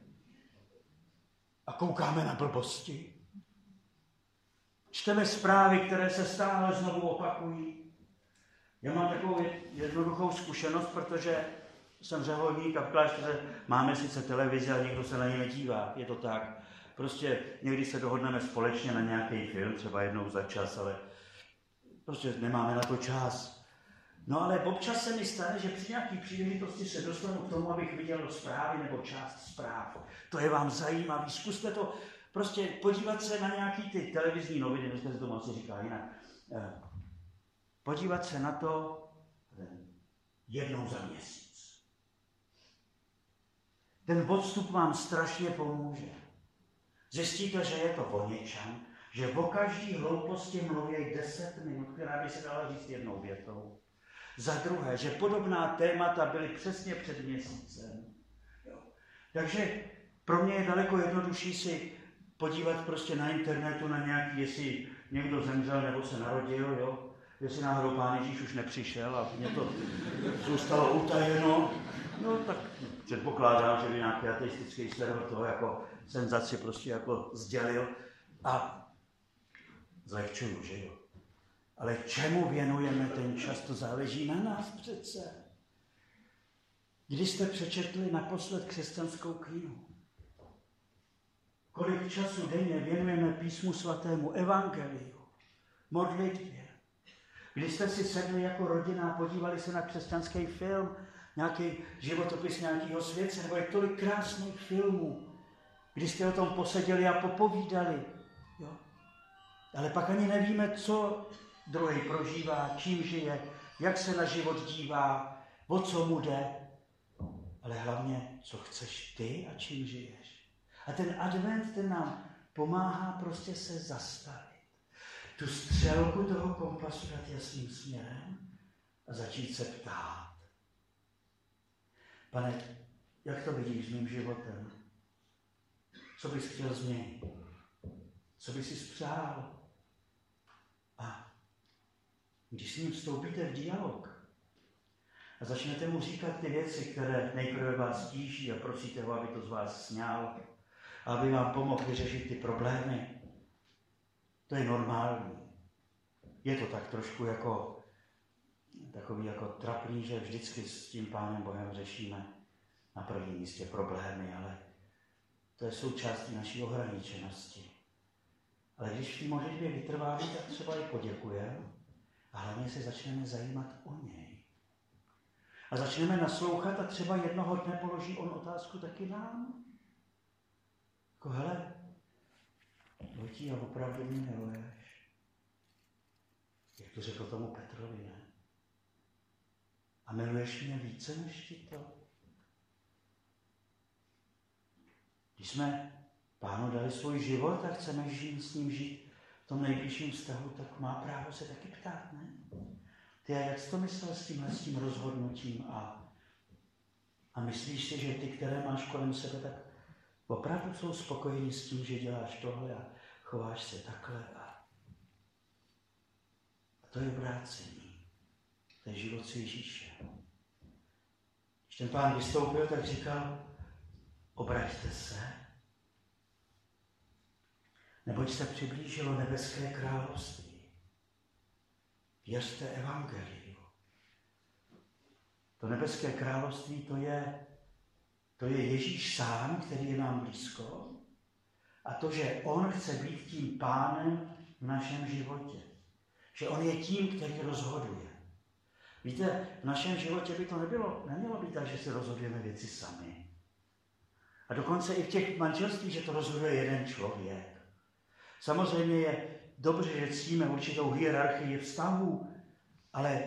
a koukáme na blbosti. Čteme zprávy, které se stále znovu opakují. Já mám takovou jednoduchou zkušenost, protože jsem řeholník a v klášteře máme sice televizi, ale nikdo se na ní nedívá. Je to tak. Prostě někdy se dohodneme společně na nějaký film, třeba jednou za čas, ale prostě nemáme na to čas. No ale občas se mi stane, že při nějaký příležitosti se dostanu k tomu, abych viděl zprávy nebo část zpráv. To je vám zajímavý. Zkuste to prostě podívat se na nějaký ty televizní noviny, dneska se tomu asi říká jinak. Podívat se na to jednou za měsíc. Ten odstup vám strašně pomůže. Zjistíte, že je to o něčem, že o každý hlouposti mluví deset minut, která by se dala říct jednou větou. Za druhé, že podobná témata byly přesně před měsícem. Jo. Takže pro mě je daleko jednodušší si podívat prostě na internetu na nějaký, jestli někdo zemřel nebo se narodil, jo. Jestli náhodou Pán Ježíš už nepřišel a mě to zůstalo utajeno, no tak předpokládám, že by nějaký ateistický server toho jako senzaci prostě jako sdělil a zlehčuju, že jo. Ale čemu věnujeme ten čas, to záleží na nás přece. Když jste přečetli naposled křesťanskou knihu, kolik času denně věnujeme Písmu svatému, evangeliu, modlitbě. Když jste si sedli jako rodina a podívali se na křesťanský film, nějaký životopis nějakého světce, nebo je tolik krásných filmů, když jste o tom poseděli a popovídali. Jo? Ale pak ani nevíme, co druhý prožívá, čím žije, jak se na život dívá, o co mu jde. ale hlavně, co chceš ty a čím žiješ. A ten advent, ten nám pomáhá prostě se zastavit. Tu střelku toho kompasu dát jasným směrem a začít se ptát. Pane, jak to vidíš s mým životem? Co bys chtěl změnit? Co bys si spřál? A když s ním vstoupíte v dialog a začnete mu říkat ty věci, které nejprve vás tíží a prosíte ho, aby to z vás sňal, aby vám pomohl vyřešit ty problémy, to je normální. Je to tak trošku jako takový jako trapný, že vždycky s tím Pánem Bohem řešíme na prvním místě problémy, ale to je součástí naší ohraničenosti. Ale když v té modlitbě vytrváme, tak třeba i poděkujeme a hlavně se začneme zajímat o něj. A začneme naslouchat a třeba jednoho dne položí on otázku taky nám. Jako, hele, Vojtí, a opravdu mě miluješ? Jak to řekl tomu Petrovi, ne? A miluješ mě více než ti to? Když jsme Pánu dali svůj život a chceme žít, s ním žít v tom nejbližším vztahu, tak má právo se taky ptát, ne? Ty, jak jsi to myslel s tímhle, s tím rozhodnutím a, a myslíš si, že ty, které máš kolem sebe, tak opravdu jsou spokojení s tím, že děláš tohle a chováš se takhle a, a to je obrácení. To je život s Ježíšem. Když ten Pán vystoupil, tak říkal, obraťte se, neboť se přiblížilo nebeské království. Věřte evangeliu. To nebeské království, to je, to je Ježíš sám, který je nám blízko. A to, že on chce být tím pánem v našem životě. Že on je tím, který rozhoduje. Víte, v našem životě by to nebylo, nemělo být tak, že si rozhodujeme věci sami. A dokonce i v těch manželstvích, že to rozhoduje jeden člověk. Samozřejmě je dobře, že ctíme určitou hierarchii vztahů, ale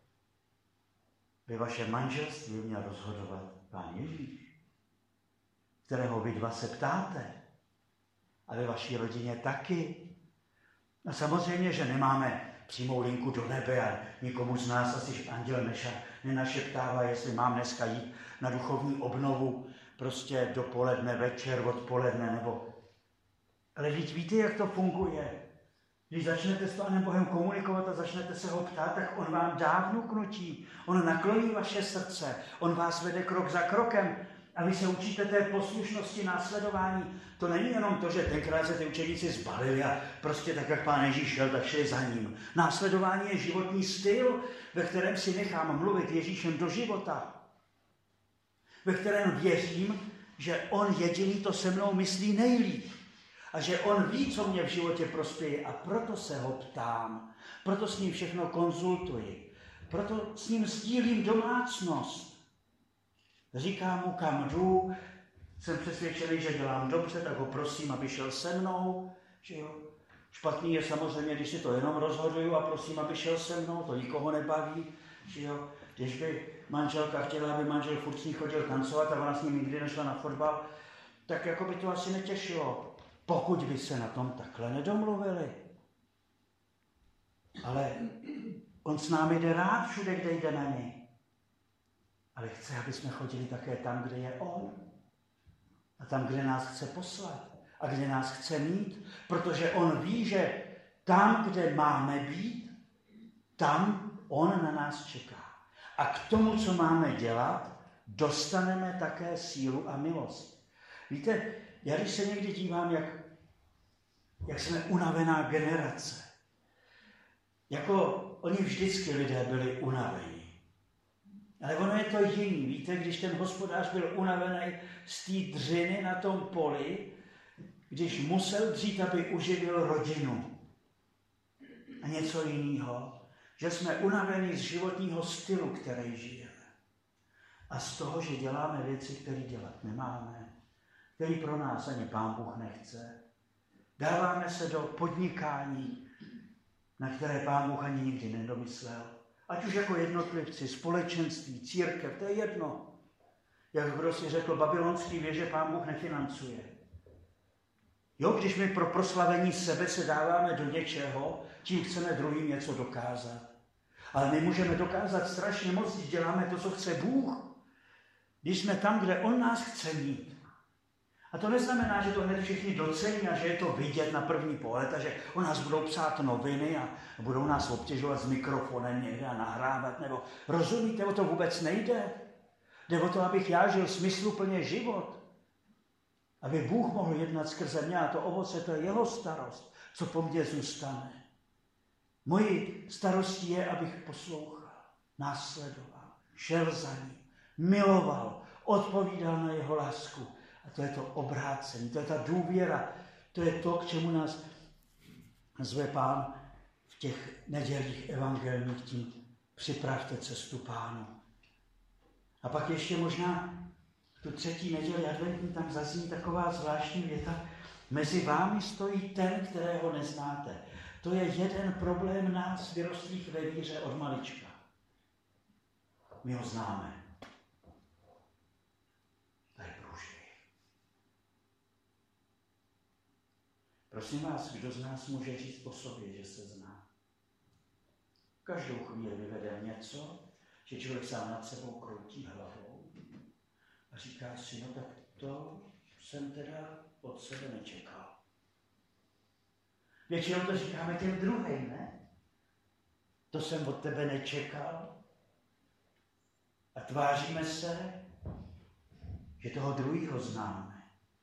ve vašem manželství měl rozhodovat Pán Ježíš, kterého vy dva se ptáte. A ve vaší rodině taky. A samozřejmě, že nemáme přímou linku do nebe a nikomu z nás asi anděl neša, nenašeptává, jestli mám dneska jít na duchovní obnovu prostě dopoledne, večer, odpoledne, nebo... Ale vždyť víte, jak to funguje. Když začnete s Pánem Bohem komunikovat a začnete se ho ptát, tak on vám dá vnuknutí. On nakloní vaše srdce. On vás vede krok za krokem. A vy se učíte té poslušnosti, následování. To není jenom to, že tenkrát se ty učeníci zbalili a prostě tak, jak Pán Ježíš šel, tak šli za ním. Následování je životní styl, ve kterém si nechám mluvit Ježíšem do života. Ve kterém věřím, že on jediný to se mnou myslí nejlíp. A že on ví, co mě v životě prospěje a proto se ho ptám. Proto s ním všechno konzultuji. Proto s ním sdílím domácnost. Říkám mu, kam jdu, jsem přesvědčený, že dělám dobře, tak ho prosím, aby šel se mnou. Že jo? Špatný je samozřejmě, když si to jenom rozhoduju a prosím, aby šel se mnou, to nikoho nebaví. Že jo? Když by manželka chtěla, aby manžel furt s ní chodil tancovat a ona s ním nikdy nešla na fotbal, tak jako by to asi netěšilo, pokud by se na tom takhle nedomluvili. Ale on s námi jde rád všude, kde jde na něj. Ale chce, aby jsme chodili také tam, kde je on. A tam, kde nás chce poslat. A kde nás chce mít. Protože on ví, že tam, kde máme být, tam on na nás čeká. A k tomu, co máme dělat, dostaneme také sílu a milost. Víte, já když se někdy dívám, jak, jak jsme unavená generace. Jako oni vždycky lidé byli unavení. Ale ono je to jiný. Víte, když ten hospodář byl unavený z té dřiny na tom poli, když musel dřít, aby uživil rodinu. A něco jiného, že jsme unavení z životního stylu, který žijeme. A z toho, že děláme věci, které dělat nemáme, které pro nás ani Pán Bůh nechce. Dáváme se do podnikání, na které Pán Bůh ani nikdy nedomyslel. Ať už jako jednotlivci, společenství, církev, to je jedno. Jak kdo si řekl, babylonský věže Pán Bůh nefinancuje. Jo, když my pro proslavení sebe se dáváme do něčeho, tím chceme druhým něco dokázat. Ale my můžeme dokázat strašně moc, když děláme to, co chce Bůh. Když jsme tam, kde On nás chce mít. A to neznamená, že to hned všichni docení a že je to vidět na první pohled a že o nás budou psát noviny a budou nás obtěžovat s mikrofonem někde a nahrávat. Nebo rozumíte, o to vůbec nejde. Jde o to, abych já žil smysluplně život. Aby Bůh mohl jednat skrze mě a to ovoce, to je jeho starost, co po mně zůstane. Mojí starostí je, abych poslouchal, následoval, šel za ním, miloval, odpovídal na jeho lásku. A to je to obrácení, to je ta důvěra, to je to, k čemu nás zve Pán v těch nedělích evangelních, tím připravte cestu Pánu. A pak ještě možná tu třetí neděli adventní tam zazní taková zvláštní věta. Mezi vámi stojí ten, kterého neznáte. To je jeden problém nás, vyrostlých ve víře od malička. My ho známe. To je průšvih. Prosím vás, kdo z nás může říct o sobě, že se zná? Každou chvíli vyvede něco, že člověk sám nad sebou kroutí hlavou a říká si, no tak to jsem teda od sebe nečekal. Většinou to říkáme těm druhým, ne? To jsem od tebe nečekal. A tváříme se, že toho druhýho známe.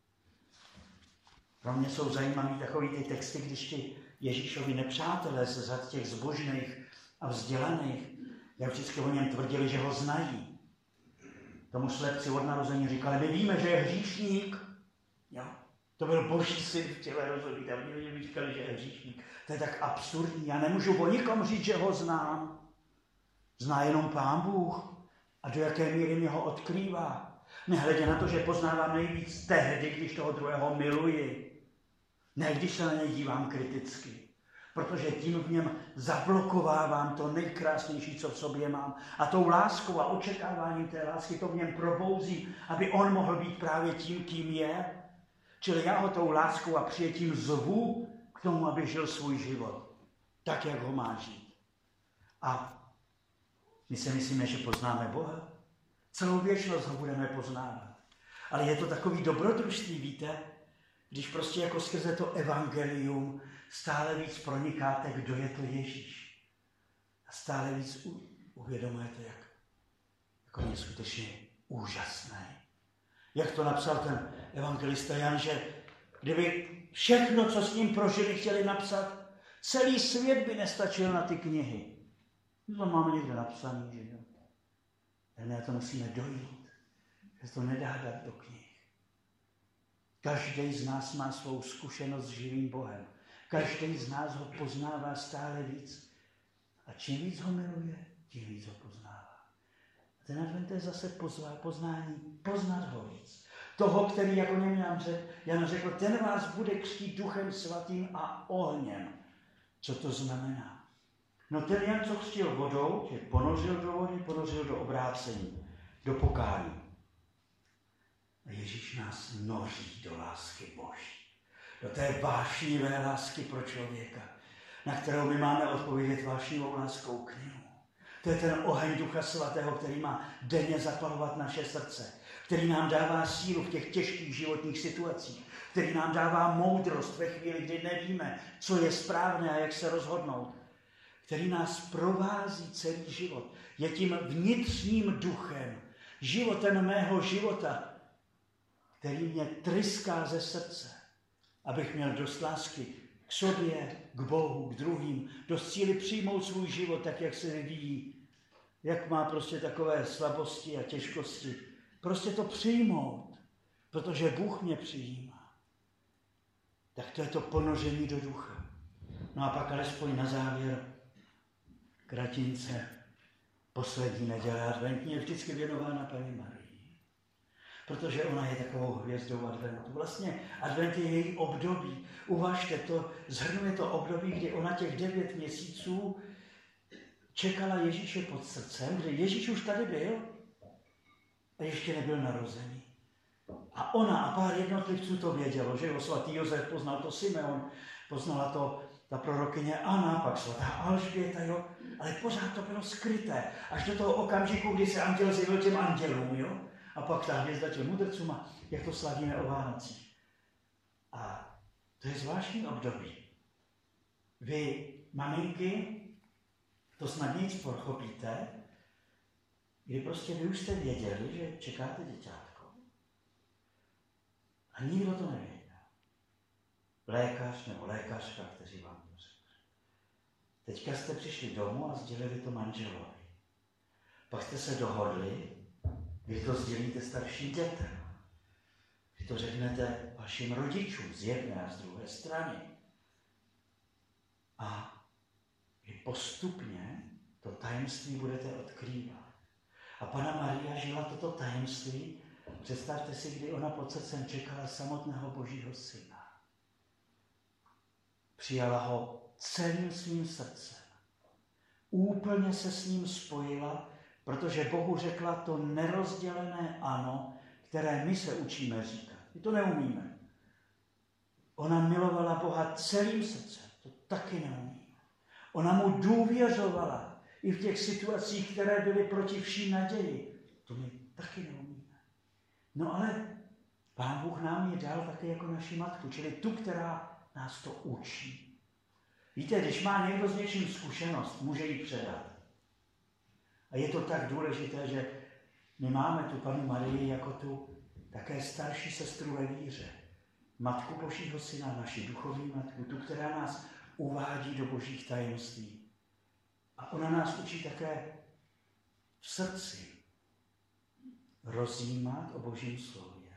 Pro mě jsou zajímavý takový ty texty, když ti Ježíšovi nepřátelé ze řad těch zbožných a vzdělaných, jak vždycky o něm tvrdili, že ho znají. Tomu slepci od narození říkali, my víme, že je hříšník. Jo? To byl Boží syn v těle, rozumíte, a oni mi říkali, že je hříšník. To je tak absurdní, já nemůžu o nikom říct, že ho znám. Zná jenom Pán Bůh a do jaké míry mi ho odkrývá. Nehledě na to, že poznávám nejvíc tehdy, když toho druhého miluji. Ne, když se na něj dívám kriticky. Protože tím v něm zablokovávám to nejkrásnější, co v sobě mám. A tou láskou a očekáváním té lásky to v něm probouzí, aby on mohl být právě tím, kým je. Čili já ho tou láskou a přijetím zvu k tomu, aby žil svůj život. Tak, jak ho má žít. A my si myslíme, že poznáme Boha. Celou věčnost ho budeme poznávat. Ale je to takový dobrodružství, víte, když prostě jako skrze to evangelium stále víc pronikáte, kdo je to Ježíš. A stále víc uvědomujete, jak, jak on je skutečně úžasný. Jak to napsal ten evangelista Jan, že kdyby všechno, co s ním prožili, chtěli napsat, celý svět by nestačil na ty knihy. My to máme někde napsané, že jo. Ale my to musíme dojít, že to nedá dát do knih. Každý z nás má svou zkušenost s živým Bohem. Každý z nás ho poznává stále víc. A čím víc ho miluje, tím víc ho poznává. A ten advent je zase pozvá, poznání, poznat ho víc. Toho, který, jako něm nám řekl, Jan řekl, ten vás bude křtít Duchem Svatým a ohněm. Co to znamená? No ten Jan, co křtil vodou, že ponořil do vody, ponořil do obrácení, do pokání. A Ježíš nás noří do lásky Boží. Do té vášnivé lásky pro člověka, na kterou my máme odpovědět vášnivou láskou k němu. To je ten oheň Ducha Svatého, který má denně zapalovat naše srdce, který nám dává sílu v těch těžkých životních situacích, který nám dává moudrost ve chvíli, kdy nevíme, co je správné a jak se rozhodnout, který nás provází celý život. Je tím vnitřním duchem, životem mého života, který mě tryská ze srdce, abych měl dost lásky k sobě, k Bohu, k druhým, dost síly přijmout svůj život tak, jak se vyvíjí, jak má prostě takové slabosti a těžkosti. Prostě to přijmout, protože Bůh mě přijímá. Tak to je to ponoření do ducha. No a pak alespoň na závěr kratince poslední neděle adventní je vždycky věnována Paní Marii. Protože ona je takovou hvězdou adventu. Vlastně advent je její období. Uvažte to, zhrnuje to období, kdy ona těch devět a ještě nebyl narozený. A ona a pár jednotlivců to vědělo, že jo, svatý Josef, poznal to Simeon, poznala to ta prorokyně Anna, pak svatá Alžběta, jo, ale pořád to bylo skryté, až do toho okamžiku, kdy se anděl zjevil těm andělům, jo, a pak ta hvězda těm mudrcům, a jak to slavíme o Vánocích. A to je zvláštní období. Vy, maminky, to snad nic pochopíte, kdy prostě vy už jste věděli, že čekáte děťátko. A nikdo to nevěděl. Lékař nebo lékařka, kteří vám to řekli. Teďka jste přišli domů a sdělili to manželovi. Pak jste se dohodli, vy to sdělíte starším dětem. Vy to řeknete vašim rodičům z jedné a z druhé strany. A vy postupně to tajemství budete odkrývat. A Panna Maria žila toto tajemství, představte si, kdy ona pod srdcem čekala samotného Božího syna. Přijala ho celým svým srdcem. Úplně se s ním spojila, protože Bohu řekla to nerozdělené ano, které my se učíme říkat. My to neumíme. Ona milovala Boha celým srdcem. To taky neumíme. Ona mu důvěřovala i v těch situacích, které byly proti vší naději. To my taky neumíme. No ale Pán Bůh nám je dal také jako naši matku, čili tu, která nás to učí. Víte, když má někdo s něčím zkušenost, může ji předat. A je to tak důležité, že my máme tu Pannu Marii jako tu také starší sestru ve víře. Matku Božího syna, naši duchovní matku, tu, která nás uvádí do božích tajemství. A ona nás učí také v srdci rozjímat o Božím slově,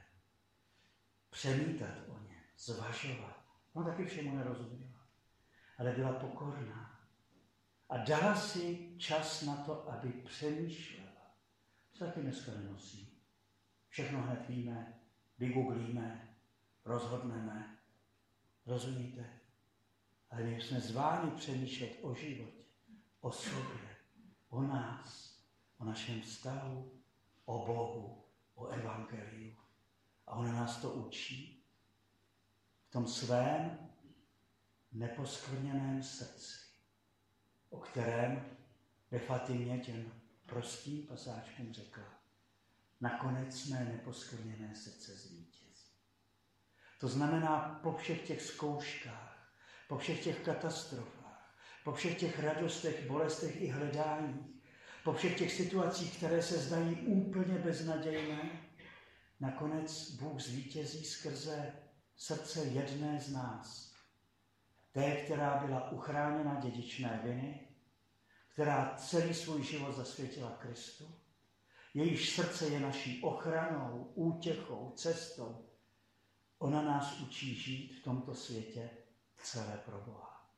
přemítat o ně, zvažovat. No taky všemu nerozuměla, ale byla pokorná. A dala si čas na to, aby přemýšlela. Co taky dneska nenosí. Všechno hned víme, vygooglíme, rozhodneme. Rozumíte? Ale my jsme zváni přemýšlet o životě, o sobě, o nás, o našem vztahu, o Bohu, o evangeliu. A ona nás to učí v tom svém neposkvrněném srdci, o kterém ve Fatimě těm prostým pasáčkům řekla: nakonec mé neposkvrněné srdce zvítězí. To znamená, po všech těch zkouškách, po všech těch katastrofách, po všech těch radostech, bolestech i hledáních, po všech těch situacích, které se zdají úplně beznadějné, nakonec Bůh zvítězí skrze srdce jedné z nás. Té, která byla uchráněna dědičné viny, která celý svůj život zasvětila Kristu, jejíž srdce je naší ochranou, útěchou, cestou. Ona nás učí žít v tomto světě celé pro Boha.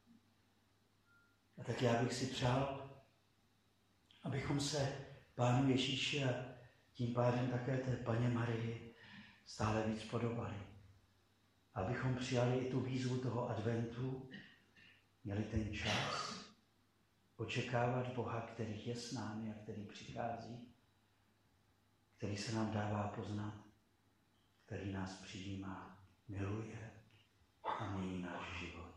A tak já bych si přál, abychom se Pánu Ježíši a tím pádem také té Panně Marii stále víc podobali. Abychom přijali i tu výzvu toho adventu, měli ten čas očekávat Boha, který je s námi a který přichází, který se nám dává poznat, který nás přijímá, miluje a mění náš život.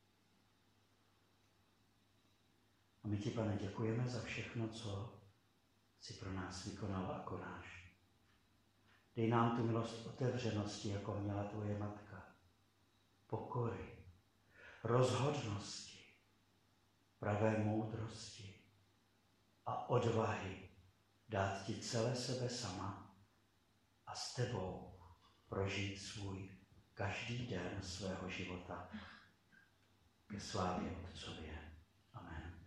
A my ti, Pane, děkujeme za všechno, co jsi pro nás vykonal a konáš. Dej nám tu milost otevřenosti, jako měla tvoje matka, pokory, rozhodnosti, pravé moudrosti a odvahy dát ti celé sebe sama a s tebou prožít svůj každý den svého života ke slávě Otcově. Amen.